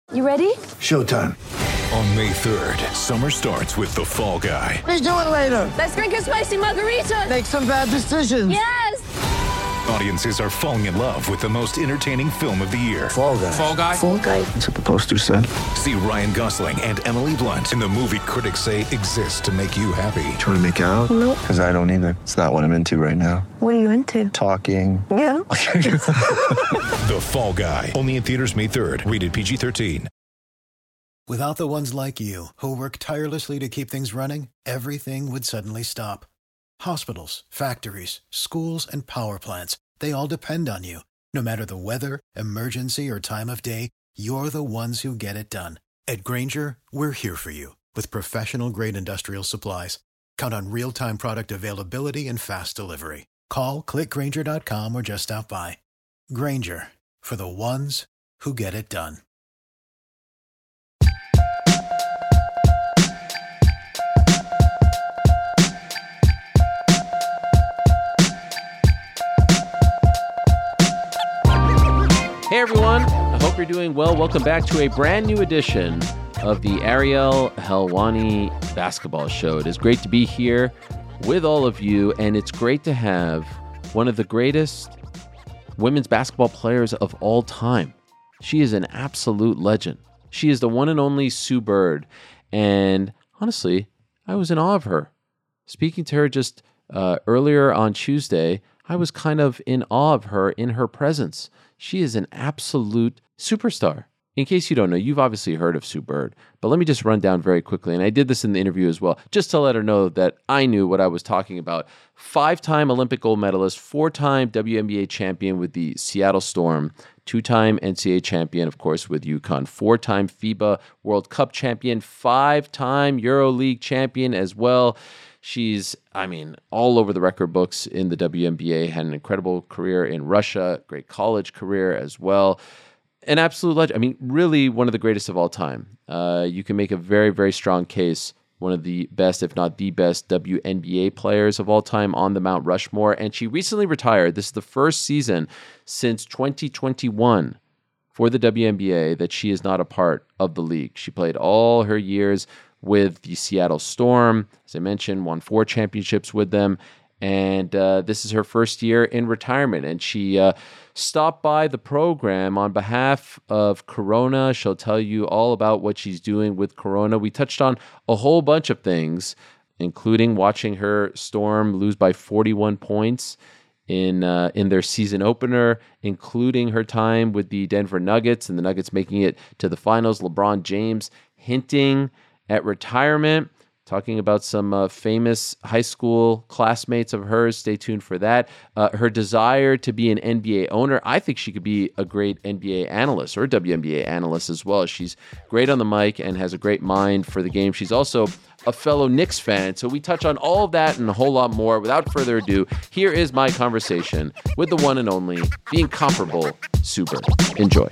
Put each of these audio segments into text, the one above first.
You ready? Showtime. On May 3rd, summer starts with The Fall Guy. Let's do it later. Let's drink a spicy margarita. Make some bad decisions. Yes! Audiences are falling in love with the most entertaining film of the year. Fall Guy. Fall Guy? Fall guy. That's what the poster said. See Ryan Gosling and Emily Blunt in the movie critics say exists to make you happy. Trying to make it out? Nope. Because I don't either. It's not what I'm into right now. What are you into? Talking. Yeah. The Fall Guy. Only in theaters May 3rd. Rated PG-13. Without the ones like you, who work tirelessly to keep things running, everything would suddenly stop. Hospitals, factories, schools, and power plants, they all depend on you. No matter the weather, emergency, or time of day, you're the ones who get it done. At Grainger, we're here for you with professional-grade industrial supplies. Count on real-time product availability and fast delivery. Call, clickgrainger.com, or just stop by. Grainger, for the ones who get it done. Hey everyone, I hope you're doing well. Welcome back to a brand new edition of the Ariel Helwani Basketball Show. It is great to be here with all of you, and it's great to have one of the greatest women's basketball players of all time. She is an absolute legend. She is the one and only Sue Bird, and honestly, I was in awe of her. Speaking to her just earlier on Tuesday, I was kind of in awe of her in her presence. She is an absolute superstar. In case you don't know, you've obviously heard of Sue Bird, but let me just run down very quickly, and I did this in the interview as well, just to let her know that I knew what I was talking about. 5-time Olympic gold medalist, 4-time WNBA champion with the Seattle Storm, 2-time NCAA champion, of course, with UConn, 4-time FIBA World Cup champion, 5-time EuroLeague champion as well. She's, all over the record books in the WNBA, had an incredible career in Russia, great college career as well. An absolute legend. Really one of the greatest of all time. You can make a very, very strong case. One of the best, if not the best, WNBA players of all time on the Mount Rushmore. And she recently retired. This is the first season since 2021 for the WNBA that she is not a part of the league. She played all her years with the Seattle Storm. As I mentioned, won 4 championships with them. And this is her first year in retirement. And she stopped by the program on behalf of Corona. She'll tell you all about what she's doing with Corona. We touched on a whole bunch of things, including watching her Storm lose by 41 points in their season opener, including her time with the Denver Nuggets and the Nuggets making it to the finals. LeBron James hinting at retirement, talking about some famous high school classmates of hers. Stay tuned for that. Her desire to be an NBA owner. I think she could be a great NBA analyst or WNBA analyst as well. She's great on the mic and has a great mind for the game. She's also a fellow Knicks fan. So we touch on all of that and a whole lot more. Without further ado, here is my conversation with the one and only, the incomparable Sue Bird. Enjoy.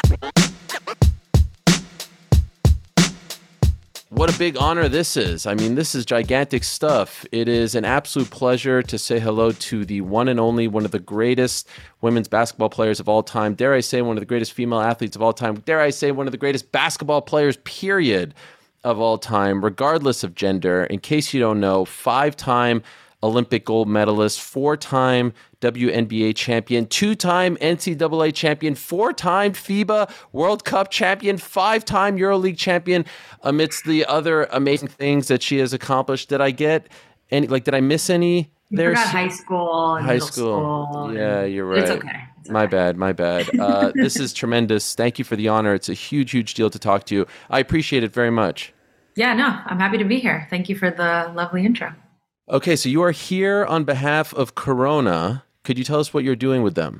What a big honor this is. This is gigantic stuff. It is an absolute pleasure to say hello to the one and only, one of the greatest women's basketball players of all time. Dare I say one of the greatest female athletes of all time. Dare I say one of the greatest basketball players, period, of all time, regardless of gender. In case you don't know, 5-time Olympic gold medalist, 4-time WNBA champion, 2-time NCAA champion, 4-time FIBA World Cup champion, 5-time EuroLeague champion, amidst the other amazing things that she has accomplished. Did I get any, did I miss any? You forgot high school and middle school. Yeah, you're right. It's okay. My bad. This is tremendous. Thank you for the honor. It's a huge, huge deal to talk to you. I appreciate it very much. Yeah, no, I'm happy to be here. Thank you for the lovely intro. Okay, so you are here on behalf of Corona. Could you tell us what you're doing with them?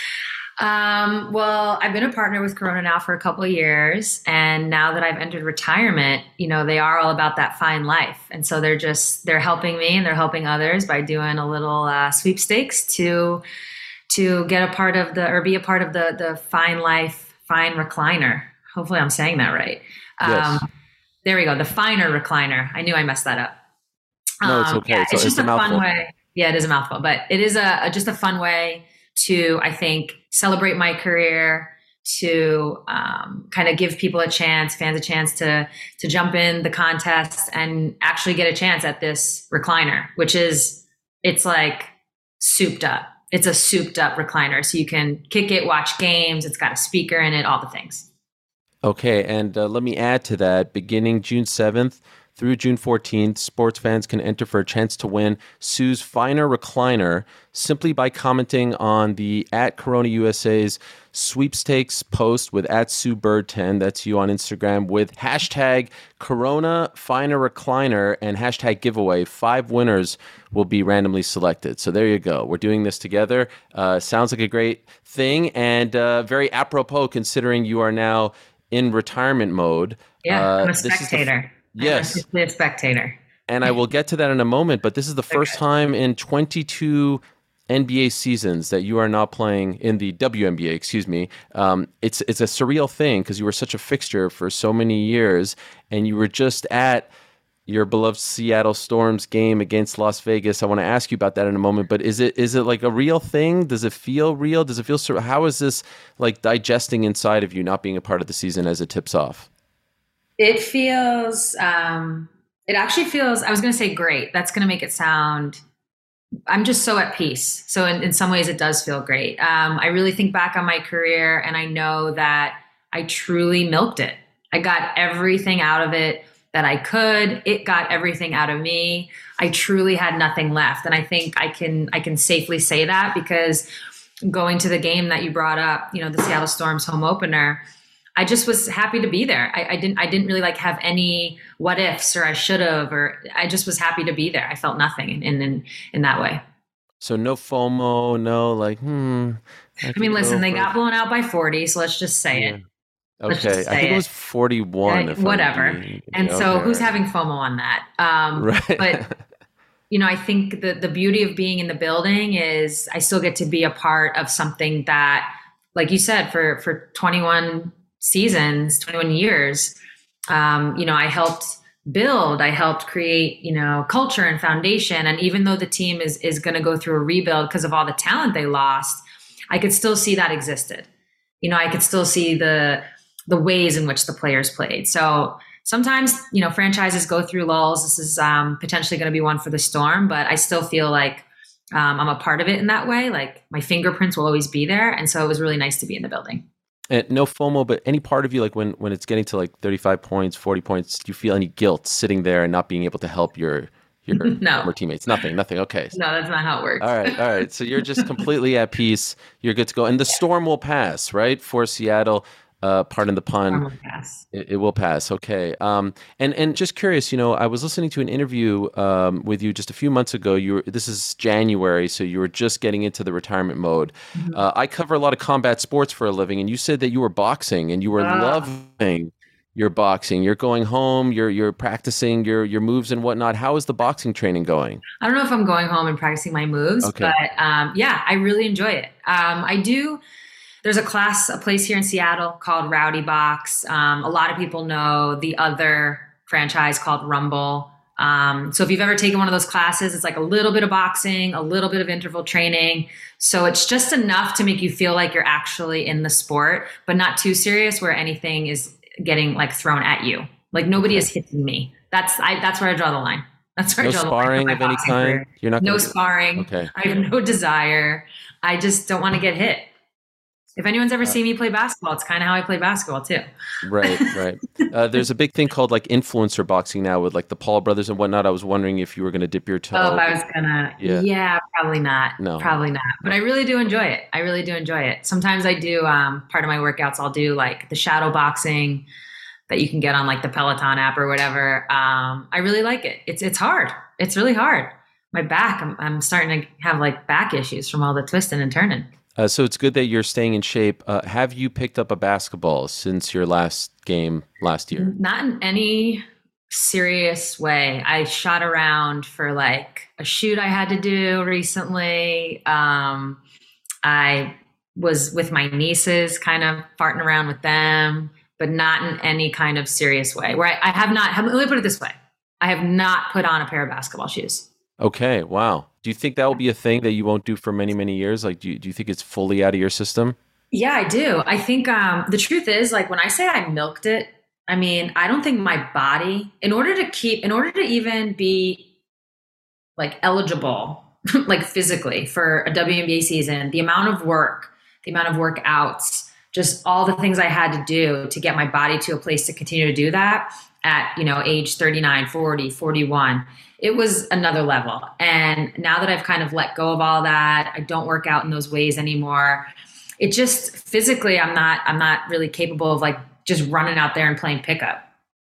Well, I've been a partner with Corona now for a couple of years. And now that I've entered retirement, they are all about that fine life. And so they're helping me and they're helping others by doing a little sweepstakes to get a part of be a part of the fine life, fine recliner. Hopefully I'm saying that right. Yes. There we go. The finer recliner. I knew I messed that up. No, it's okay. Yeah, it's just a mouthful. fun way. Yeah, it is a mouthful, but it is just a fun way to, I think, celebrate my career, to kind of give people a chance, fans a chance to jump in the contest and actually get a chance at this recliner, which is, it's like souped up. It's a souped up recliner. So you can kick it, watch games. It's got a speaker in it, all the things. Okay, and let me add to that. Beginning June 7th through June 14th, sports fans can enter for a chance to win Sue's Finer Recliner simply by commenting on the @CoronaUSA's sweepstakes post with @SueBird10, that's you on Instagram, with hashtag Corona Finer Recliner and hashtag giveaway. 5 winners will be randomly selected. So there you go. We're doing this together. Sounds like a great thing, and very apropos considering you are now in retirement mode. Yeah, I'm a spectator. Yes. I'm a spectator. And I will get to that in a moment, but this is the first time in 22 NBA seasons that you are not playing in the WNBA, excuse me. It's a surreal thing because you were such a fixture for so many years, and you were just at your beloved Seattle Storm's game against Las Vegas. I want to ask you about that in a moment, but is it like a real thing? Does it feel real? Does it feel how is this like digesting inside of you, not being a part of the season as it tips off? It feels, it actually feels, I was going to say great. That's going to make it sound, I'm just so at peace. So in some ways it does feel great. I really think back on my career and I know that I truly milked it. I got everything out of it that I could. It got everything out of me. I truly had nothing left. And I think I can safely say that because going to the game that you brought up, you know, the Seattle Storm's home opener, I just was happy to be there. I didn't really like have any what ifs or I should have, or I just was happy to be there. I felt nothing in that way. So no FOMO, no like, I mean, listen, they got blown out by 40, so let's just say it. Okay, I think it was 41. Whatever. And so who's having FOMO on that? Right. But, you know, I think the beauty of being in the building is I still get to be a part of something that, like you said, for 21 seasons, 21 years, you know, I helped create, you know, culture and foundation. And even though the team is going to go through a rebuild because of all the talent they lost, I could still see that existed. You know, I could still see the ways in which the players played. So sometimes, you know, franchises go through lulls. This is potentially going to be one for the Storm, but I still feel like I'm a part of it in that way. Like my fingerprints will always be there. And so it was really nice to be in the building. And no FOMO, but any part of you, like when it's getting to like 35 points, 40 points, do you feel any guilt sitting there and not being able to help your former teammates? Nothing. Okay. No, that's not how it works. All right. So you're just completely at peace. You're good to go. And the storm will pass, right? For Seattle, pardon the pun. It will pass. Okay. And just curious, you know, I was listening to an interview with you just a few months ago. This is January, so you were just getting into the retirement mode. Mm-hmm. I cover a lot of combat sports for a living, and you said that you were boxing and you were loving your boxing. You're going home. You're practicing your moves and whatnot. How is the boxing training going? I don't know if I'm going home and practicing my moves, but yeah, I really enjoy it. I do. There's a place here in Seattle called Rowdy Box. A lot of people know the other franchise called Rumble. So if you've ever taken one of those classes, it's like a little bit of boxing, a little bit of interval training. So it's just enough to make you feel like you're actually in the sport, but not too serious where anything is getting like thrown at you. Like nobody is hitting me. That's where I draw the line. That's where I draw the line. No sparring of any kind? Career. You're not. No sparring. Okay. I have no desire. I just don't want to get hit. If anyone's ever seen me play basketball, it's kind of how I play basketball too. Right. There's a big thing called like influencer boxing now with like the Paul brothers and whatnot. I was wondering if you were going to dip your toe. Oh, if I was gonna, yeah, probably not. No, probably not. But I really do enjoy it. Sometimes I do. Part of my workouts, I'll do like the shadow boxing that you can get on like the Peloton app or whatever. I really like it. It's hard. It's really hard. My back, I'm starting to have like back issues from all the twisting and turning. So it's good that you're staying in shape. Have you picked up a basketball since your last game last year? Not in any serious way. I shot around for like a shoot I had to do recently. I was with my nieces, kind of farting around with them, but not in any kind of serious way. Where I have not, let me put it this way. I have not put on a pair of basketball shoes. Okay, wow. Do you think that will be a thing that you won't do for many, many years? Like, do you think it's fully out of your system? Yeah, I do. I think the truth is, like, when I say I milked it, I mean, I don't think my body, in order to even be like eligible, like physically for a WNBA season, the amount of work, the amount of workouts, just all the things I had to do to get my body to a place to continue to do that at, age 39, 40, 41, it was another level. And now that I've kind of let go of all that, I don't work out in those ways anymore. It just physically, I'm not really capable of like just running out there and playing pickup.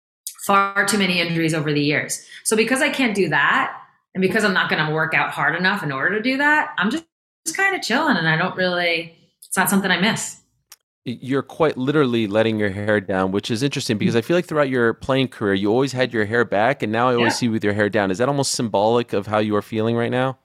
Far too many injuries over the years. So because I can't do that, and because I'm not going to work out hard enough in order to do that, I'm just kind of chilling, and it's not something I miss. You're quite literally letting your hair down, which is interesting because I feel like throughout your playing career, you always had your hair back, and now I always see you with your hair down. Is that almost symbolic of how you are feeling right now?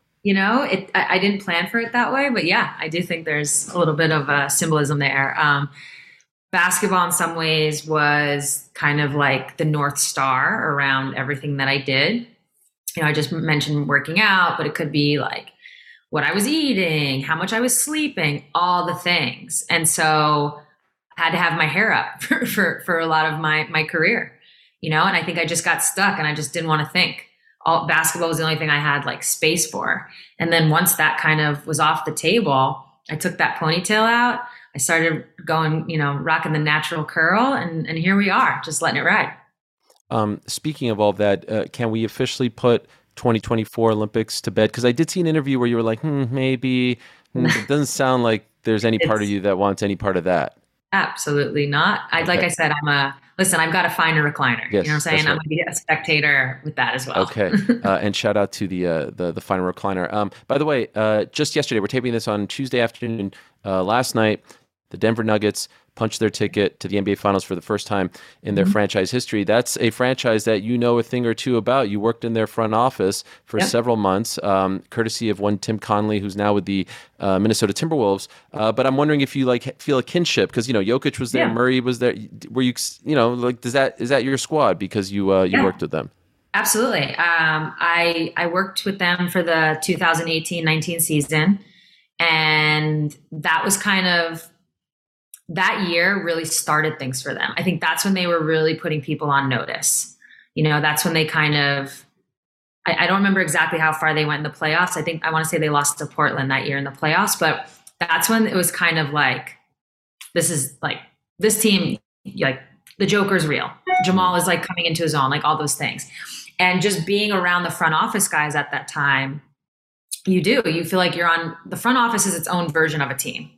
I didn't plan for it that way, but yeah, I do think there's a little bit of symbolism there. Basketball in some ways was kind of like the North Star around everything that I did. I just mentioned working out, but it could be like what I was eating, how much I was sleeping, all the things. And so I had to have my hair up for a lot of my career, and I think I just got stuck and I just didn't want to think. Basketball was the only thing I had like space for. And then once that kind of was off the table, I took that ponytail out. I started going, rocking the natural curl, and here we are, just letting it ride. Speaking of all that, can we officially put 2024 Olympics to bed? Because I did see an interview where you were like, maybe. It doesn't sound like there's any part of you that wants any part of that. Absolutely not. Like I said, I've got to find a recliner. Yes, you know what I'm saying? Right. I'm going to be a spectator with that as well. Okay. And shout out to the final recliner. By the way, just yesterday, we're taping this on Tuesday afternoon. Last night, the Denver Nuggets punched their ticket to the NBA Finals for the first time in their franchise history. That's a franchise that you know a thing or two about. You worked in their front office for several months, courtesy of one Tim Conley, who's now with the Minnesota Timberwolves. But I'm wondering if you feel a kinship because Jokic was there, Murray was there. Were you is that your squad because you worked with them? Absolutely. I worked with them for the 2018-19 season, and that was kind of. That year really started things for them. I think that's when they were really putting people on notice. That's when they kind of, I don't remember exactly how far they went in the playoffs. I want to say they lost to Portland that year in the playoffs, but that's when it was kind of like, this team, like the Joker's real. Jamal is like coming into his own, like all those things. And just being around the front office guys at that time, you feel like you're on, the front office is its own version of a team.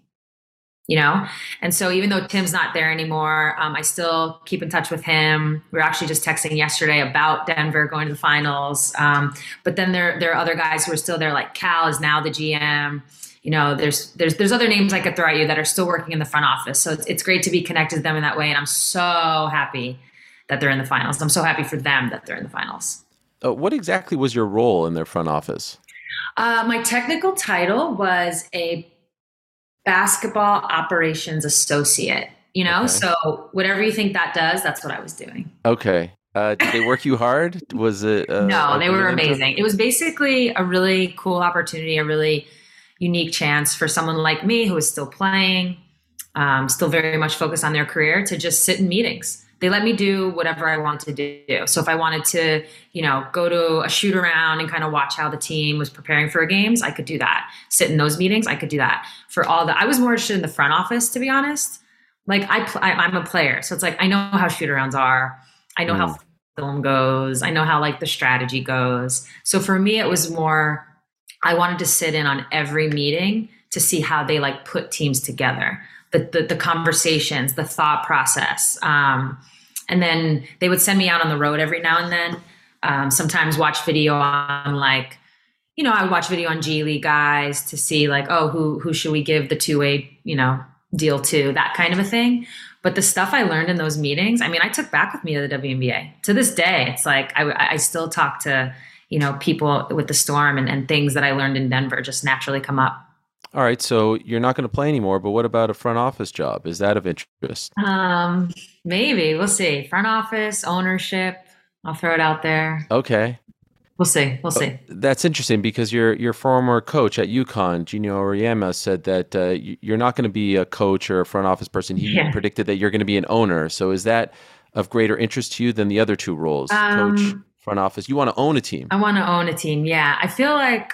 And so even though Tim's not there anymore, I still keep in touch with him. We were actually just texting yesterday about Denver going to the finals. But then there are other guys who are still there, like Cal is now the GM. There's other names I could throw at you that are still working in the front office. So it's great to be connected to them in that way. And I'm so happy that they're in the finals. I'm so happy for them that they're in the finals. What exactly was your role in their front office? My technical title was a basketball operations associate, Okay. So whatever you think that does, that's what I was doing. Okay. Did they work you hard? Was it? No, they were amazing. It was basically a really cool opportunity, a really unique chance for someone like me who was still playing, still very much focused on their career, to just sit in meetings. They let me do whatever I wanted to do. So if I wanted to, go to a shoot around and kind of watch how the team was preparing for games, I could do that. Sit in those meetings, I could do that. I was more interested in the front office, to be honest. Like I'm a player. So it's like, I know how shoot arounds are. I know how film goes. I know how like the strategy goes. So for me, it was more, I wanted to sit in on every meeting to see how they like put teams together, the conversations, the thought process. And then they would send me out on the road every now and then. Sometimes watch video on I would watch video on G League guys to see like, oh, who should we give the two-way, deal to, that kind of a thing. But the stuff I learned in those meetings, I took back with me to the WNBA. To this day, it's like I still talk to, people with the Storm and things that I learned in Denver just naturally come up. All right, so you're not going to play anymore, but what about a front office job? Is that of interest? Maybe. We'll see. Front office, ownership. I'll throw it out there. Okay. We'll see. We'll see. That's interesting because your former coach at UConn, Gino Auriemma, said that you're not going to be a coach or a front office person. He predicted that you're going to be an owner. So is that of greater interest to you than the other two roles, coach, front office? You want to own a team. I want to own a team. Yeah. I feel like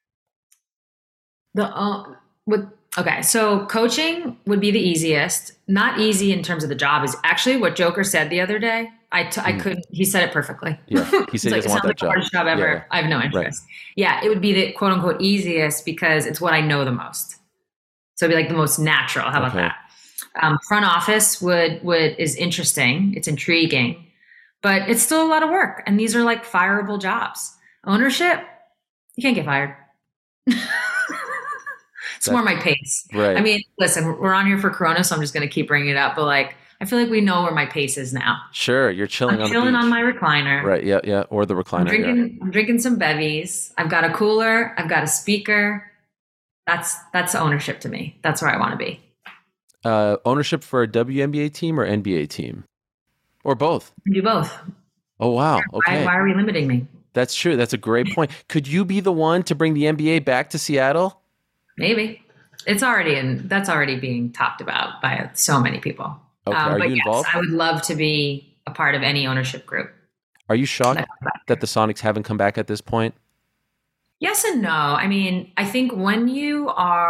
so coaching would be the easiest. Not easy in terms of the job is actually what Joker said the other day. I couldn't, he said it perfectly. Yeah. He said he doesn't want that job. The hardest job ever. Yeah. I have no interest. Right. Yeah. It would be the quote unquote easiest because it's what I know the most. So it'd be like the most natural. How about that? Front office is interesting. It's intriguing, but it's still a lot of work. And these are like fireable jobs. Ownership, you can't get fired. It's more my pace. Right. I mean, listen, we're on here for Corona, so I'm just going to keep bringing it up. But like, I feel like we know where my pace is now. Sure, you're chilling on the beach. On my recliner. Right. Yeah. Or the recliner. I'm drinking some bevies. I've got a cooler. I've got a speaker. That's ownership to me. That's where I want to be. Ownership for a WNBA team or NBA team, or both? Do both. Oh wow. Yeah, Okay. Why are we limiting me? That's true. That's a great point. Could you be the one to bring the NBA back to Seattle? Maybe. That's already being talked about by so many people. Okay. Are you involved? Yes, I would love to be a part of any ownership group. Are you shocked that the Sonics haven't come back at this point? Yes and no. I mean, I think when you've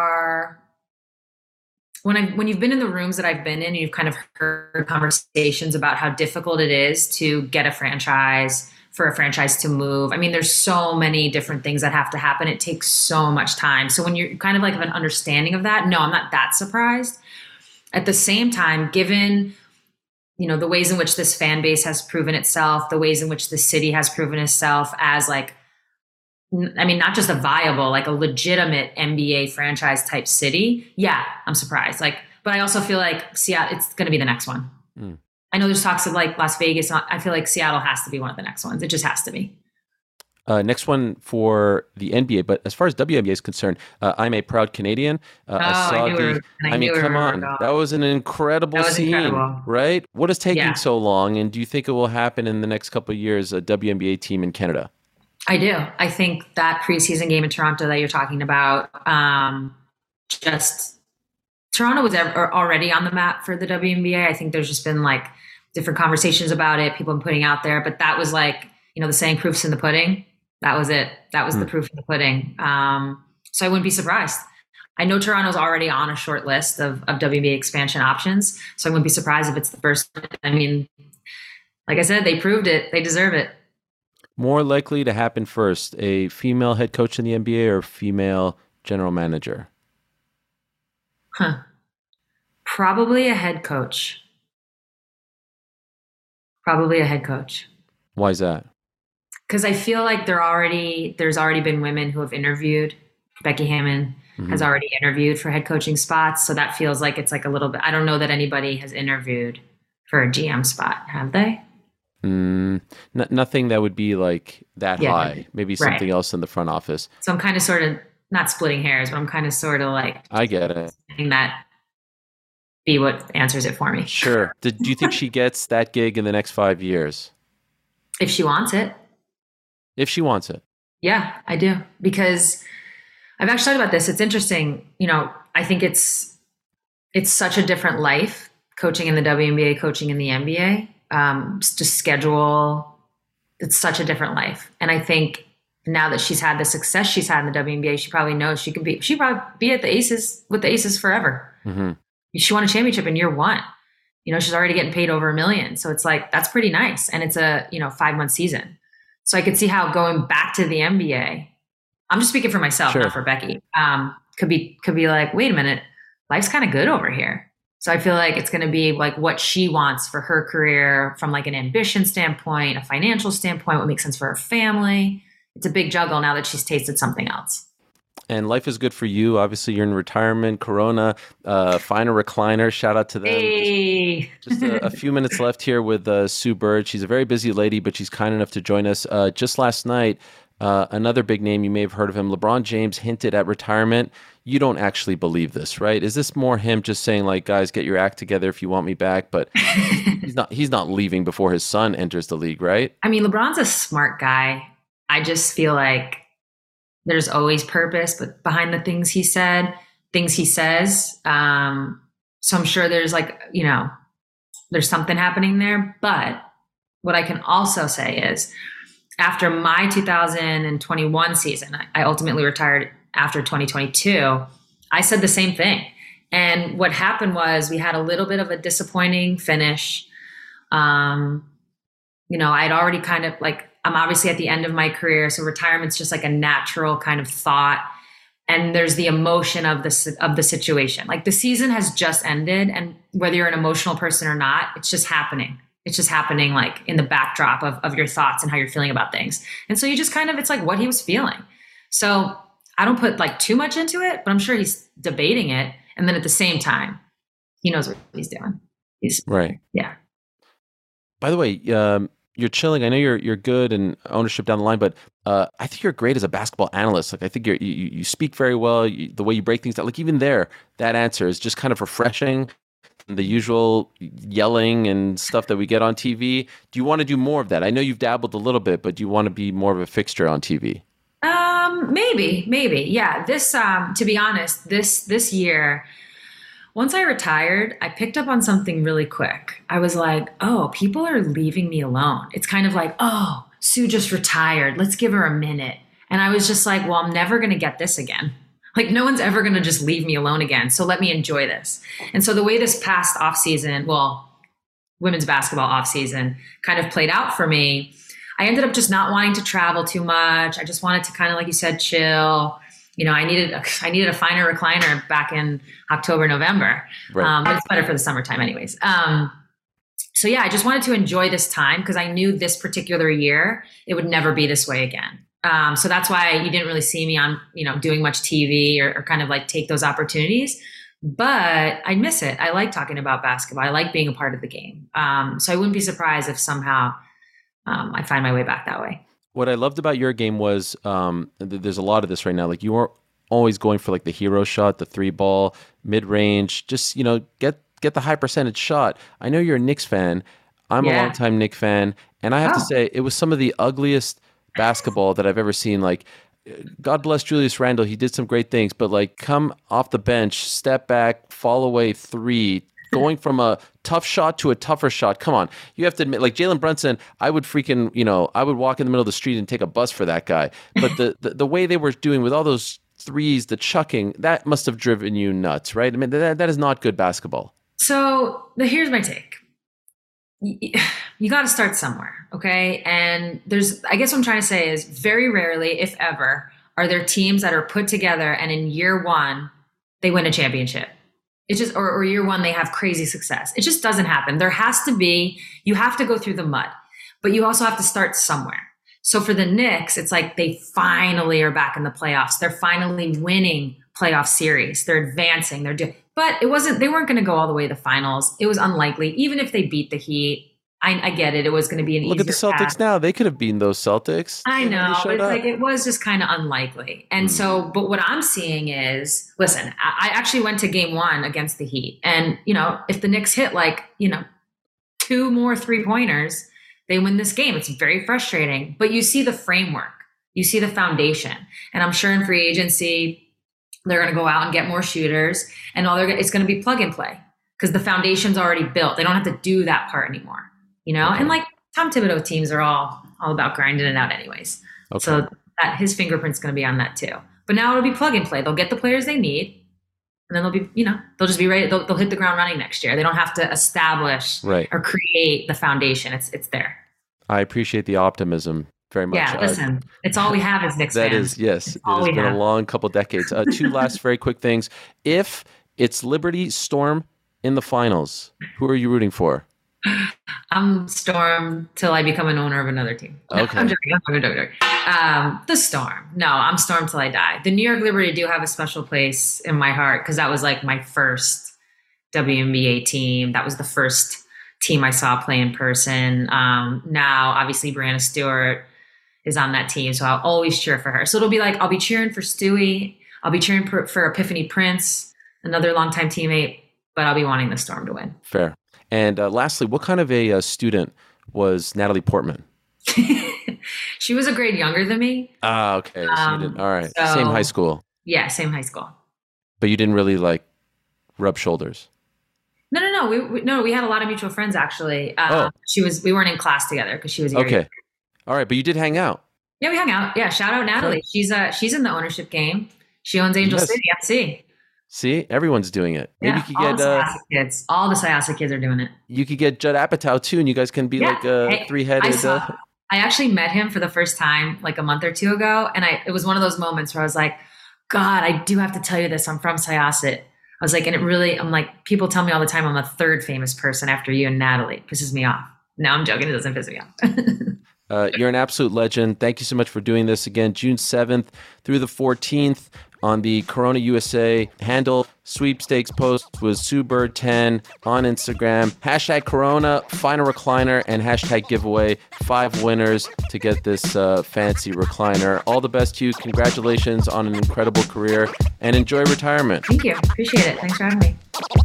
been in the rooms that I've been in, you've kind of heard conversations about how difficult it is to get a franchise, for a franchise to move. I mean, there's so many different things that have to happen. It takes so much time. So when you're kind of like have an understanding of that, no, I'm not that surprised. At the same time, given, the ways in which this fan base has proven itself, the ways in which the city has proven itself as like, I mean, not just a viable, like a legitimate NBA franchise type city. Yeah, I'm surprised. But I also feel like Seattle, it's going to be the next one. I know there's talks of like Las Vegas. I feel like Seattle has to be one of the next ones. It just has to be. Next one for the NBA, but as far as WNBA is concerned, I'm a proud Canadian. I mean, come on. That was an incredible scene, right? What is taking so long? And do you think it will happen in the next couple of years, a WNBA team in Canada? I do. I think that preseason game in Toronto that you're talking about, Toronto was already on the map for the WNBA. I think there's just been like different conversations about it, people have been putting out there, but that was like, the saying proof's in the pudding. That was it. That was the proof in the pudding. So I wouldn't be surprised. I know Toronto's already on a short list of WNBA expansion options. So I wouldn't be surprised if it's the first. I mean, like I said, they proved it. They deserve it. More likely to happen first, a female head coach in the NBA or female general manager? Probably a head coach. Why is that? Because I feel like there's already been women who have interviewed. Becky Hammon has already interviewed for head coaching spots. So that feels like it's like a little bit, I don't know that anybody has interviewed for a GM spot. Have they? Nothing that would be like that high. Maybe something else in the front office. So I'm kind of sort of not splitting hairs, but I'm kind of sort of like, I get it. That be what answers it for me. Sure. Do you think she gets that gig in the next 5 years? If she wants it. If she wants it. Yeah, I do. Because I've actually thought about this. It's interesting. I think it's such a different life coaching in the WNBA, coaching in the NBA. Just schedule. It's such a different life. And I think now that she's had the success she's had in the WNBA, she probably knows she probably be at the Aces with the Aces forever. Mm-hmm. She won a championship in year one. She's already getting paid over $1 million. So it's like, that's pretty nice. And it's a, 5-month season. So I could see how going back to the NBA, I'm just speaking for myself, not for Becky, could be like, wait a minute, life's kind of good over here. So I feel like it's going to be like what she wants for her career from like an ambition standpoint, a financial standpoint, what makes sense for her family. It's a big juggle now that she's tasted something else. And life is good for you. Obviously, you're in retirement. Corona, find a recliner. Shout out to them. Hey. Just a few minutes left here with Sue Bird. She's a very busy lady, but she's kind enough to join us. Just last night, another big name, you may have heard of him, LeBron James hinted at retirement. You don't actually believe this, right? Is this more him just saying, like, guys, get your act together if you want me back? But he's not leaving before his son enters the league, right? I mean, LeBron's a smart guy. I just feel like there's always purpose, but behind the things he said, things he says. So I'm sure there's like, there's something happening there. But what I can also say is after my 2021 season, I ultimately retired after 2022. I said the same thing. And what happened was we had a little bit of a disappointing finish. I'd already kind of like, I'm obviously at the end of my career. So retirement's just like a natural kind of thought. And there's the emotion of the situation. Like the season has just ended. And whether you're an emotional person or not, it's just happening. It's just happening like in the backdrop of your thoughts and how you're feeling about things. And so you just kind of, it's like what he was feeling. So I don't put like too much into it, but I'm sure he's debating it. And then at the same time, he knows what he's doing. He's right. Yeah. By the way, you're chilling. I know you're good and ownership down the line, but I think you're great as a basketball analyst. Like I think you speak very well. The way you break things down, like even there, that answer is just kind of refreshing. The usual yelling and stuff that we get on TV. Do you want to do more of that? I know you've dabbled a little bit, but do you want to be more of a fixture on TV? Maybe. Yeah. This, to be honest, this year, once I retired, I picked up on something really quick. I was like, oh, people are leaving me alone. It's kind of like, oh, Sue just retired. Let's give her a minute. And I was just like, well, I'm never going to get this again. Like no one's ever going to just leave me alone again. So let me enjoy this. And so the way this past off season, women's basketball off season kind of played out for me, I ended up just not wanting to travel too much. I just wanted to kind of, like you said, chill. I needed a finer recliner back in October, November. Right. But it's better for the summertime anyways. So yeah, I just wanted to enjoy this time because I knew this particular year, it would never be this way again. So that's why you didn't really see me on, doing much TV or kind of like take those opportunities, but I miss it. I like talking about basketball. I like being a part of the game. So I wouldn't be surprised if somehow I find my way back that way. What I loved about your game was there's a lot of this right now. Like you weren't always going for like the hero shot, the 3-ball, mid-range, just, get the high percentage shot. I know you're a Knicks fan. I'm a longtime Knicks fan. And I have to say, it was some of the ugliest basketball that I've ever seen. Like, God bless Julius Randle. He did some great things, but like come off the bench, step back, fall away 3, going from a tough shot to a tougher shot. Come on. You have to admit, like Jalen Brunson, I would freaking, I would walk in the middle of the street and take a bus for that guy. But the way they were doing with all those threes, the chucking, that must have driven you nuts, right? I mean, that is not good basketball. So here's my take. You got to start somewhere, okay? And I guess what I'm trying to say is very rarely, if ever, are there teams that are put together and in year one, they win a championship. It's just, or year one, they have crazy success. It just doesn't happen. There has to be, you have to go through the mud, but you also have to start somewhere. So for the Knicks, it's like they finally are back in the playoffs. They're finally winning playoff series. They're advancing. But they weren't going to go all the way to the finals. It was unlikely. Even if they beat the Heat, I get it. It was going to be an easier Look at the Celtics path. Now. They could have beaten those Celtics. I know. It's like it was just kind of unlikely. And so, but what I'm seeing is, listen, I actually went to game 1 against the Heat. And, if the Knicks hit 2 more 3-pointers, they win this game. It's very frustrating. But you see the framework. You see the foundation. And I'm sure in free agency, they're going to go out and get more shooters. And it's going to be plug and play because the foundation's already built. They don't have to do that part anymore. Okay. And like Tom Thibodeau teams are all about grinding it out anyways. Okay. So that his fingerprint's going to be on that too. But now it'll be plug and play. They'll get the players they need, and then they'll be, they'll just be ready. They'll hit the ground running next year. They don't have to establish or create the foundation. It's there. I appreciate the optimism very much. Yeah, listen, it's all we have as Knicks fans. That is, yes. It has been a long couple decades. 2 last very quick things. If it's Liberty Storm in the finals, who are you rooting for? I'm Storm till I become an owner of another team. Okay. I'm joking. The Storm. No, I'm Storm till I die. The New York Liberty do have a special place in my heart because that was like my first WNBA team. That was the first team I saw play in person. Now, obviously, Brianna Stewart is on that team, so I'll always cheer for her. So it'll be like I'll be cheering for Stewie. I'll be cheering for Epiphany Prince, another longtime teammate, but I'll be wanting the Storm to win. Fair. And lastly, what kind of a student was Natalie Portman? She was a grade younger than me. Ah, okay. So you didn't. All right. So- Same high school, Yeah, same high school. but you didn't really like rub shoulders. No. We had a lot of mutual friends actually. Oh. We weren't in class together because she was a year Okay. younger. All right, but you did hang out. Yeah, we hung out. Yeah, shout out Natalie. She's in the ownership game. She owns Angel Yes. City FC. See, everyone's doing it. Maybe Yeah, you all could the get Syasa kids. All the Syasa kids are doing it. you could get Judd Apatow too, and you guys can be Yeah. like a Hey, three-headed. I actually met him for the first time like a month or two ago, and it was one of those moments where I was like, God, I do have to tell you this. I'm from Syosset. I was like, and I'm like, people tell me all the time I'm a third famous person after you and Natalie. It pisses me off. No, I'm joking. It doesn't piss me off. You're an absolute legend. Thank you so much for doing this again. June 7th through the 14th on the Corona USA handle. Sweepstakes post was SueBird10 on Instagram. Hashtag Corona, final recliner, and hashtag giveaway. 5 winners to get this fancy recliner. All the best to you. Congratulations on an incredible career and enjoy retirement. Thank you. Appreciate it. Thanks for having me.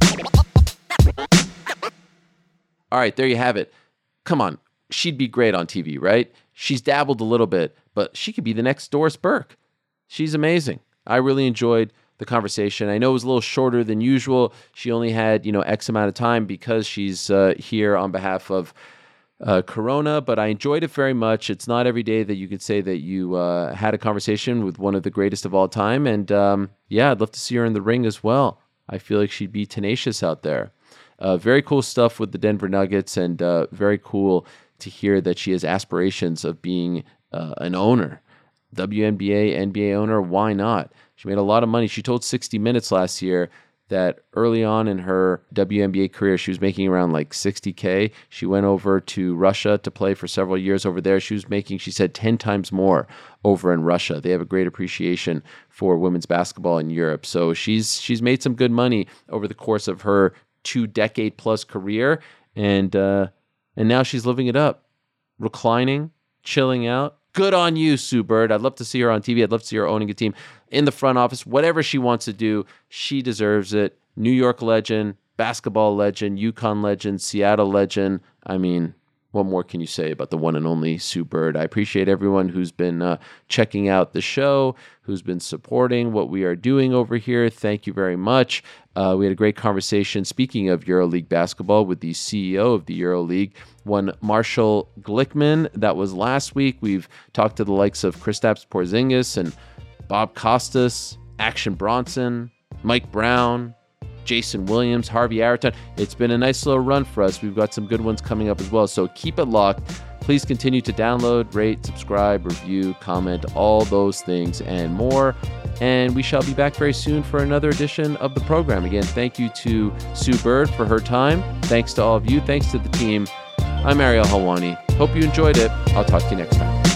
All right, there you have it. Come on. She'd be great on TV, right? She's dabbled a little bit, but she could be the next Doris Burke. She's amazing. I really enjoyed the conversation. I know it was a little shorter than usual. She only had, X amount of time because she's here on behalf of Corona, but I enjoyed it very much. It's not every day that you could say that you had a conversation with one of the greatest of all time. And I'd love to see her in the ring as well. I feel like she'd be tenacious out there. Very cool stuff with the Denver Nuggets, and very cool to hear that she has aspirations of being an owner. WNBA, NBA owner, why not? She made a lot of money. She told 60 Minutes last year that early on in her WNBA career, she was making around like $60K. She went over to Russia to play for several years over there. She was making, she said, 10 times more over in Russia. They have a great appreciation for women's basketball in Europe. So she's made some good money over the course of her 2-decade-plus career, and now she's living it up, reclining, chilling out. Good on you, Sue Bird. I'd love to see her on TV. I'd love to see her owning a team in the front office. Whatever she wants to do, she deserves it. New York legend, basketball legend, UConn legend, Seattle legend. I mean, what more can you say about the one and only Sue Bird? I appreciate everyone who's been checking out the show, who's been supporting what we are doing over here. Thank you very much. We had a great conversation, speaking of EuroLeague basketball, with the CEO of the EuroLeague, one Marshall Glickman. That was last week. We've talked to the likes of Kristaps Porzingis and Bob Costas, Action Bronson, Mike Brown, Jason Williams, Harvey Araton. It's been a nice little run for us. We've got some good ones coming up as well. So keep it locked. Please continue to download, rate, subscribe, review, comment, all those things and more. And we shall be back very soon for another edition of the program. Again, thank you to Sue Bird for her time. Thanks to all of you. Thanks to the team. I'm Ariel Helwani. Hope you enjoyed it. I'll talk to you next time.